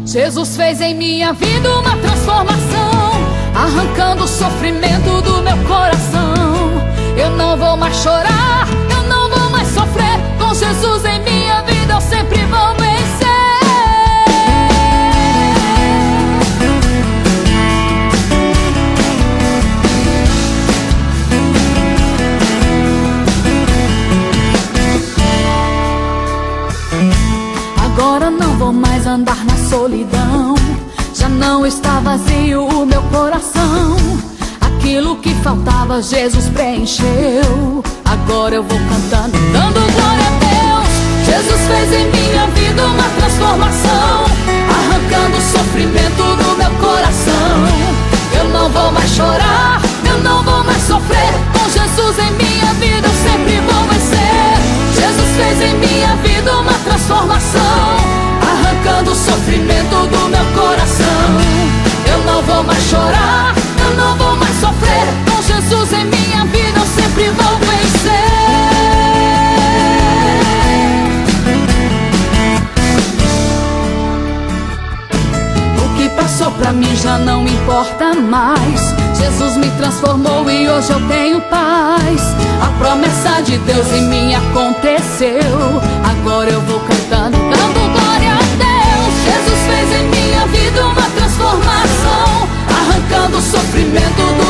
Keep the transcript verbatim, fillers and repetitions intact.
Jesus fez em minha vida uma transformação, arrancando o sofrimento do meu coração. Eu não vou mais chorar, eu não vou mais sofrer. Com Jesus em minha vida eu sempre vou vencer. Agora não vou mais andar na solidão, já não está vazio o meu coração. Aquilo que faltava Jesus preencheu. Agora eu vou cantando, dando glória a Deus. Jesus fez em minha vida uma transformação, arrancando o sofrimento do meu coração. Eu não vou mais chorar, eu não vou mais sofrer. Com Jesus em minha vida eu sempre vou vencer. Jesus fez em minha vida uma transformação, arrancando o sofrimento do meu coração. Eu não vou mais chorar, eu não vou mais sofrer. Com Jesus em minha vida eu sempre vou vencer. O que passou pra mim já não importa mais. Jesus me transformou e hoje eu tenho paz. A promessa de Deus em mim aconteceu. Agora eu vou cantando, dando glória a Deus. Jesus fez em minha vida uma transformação, arrancando o sofrimento do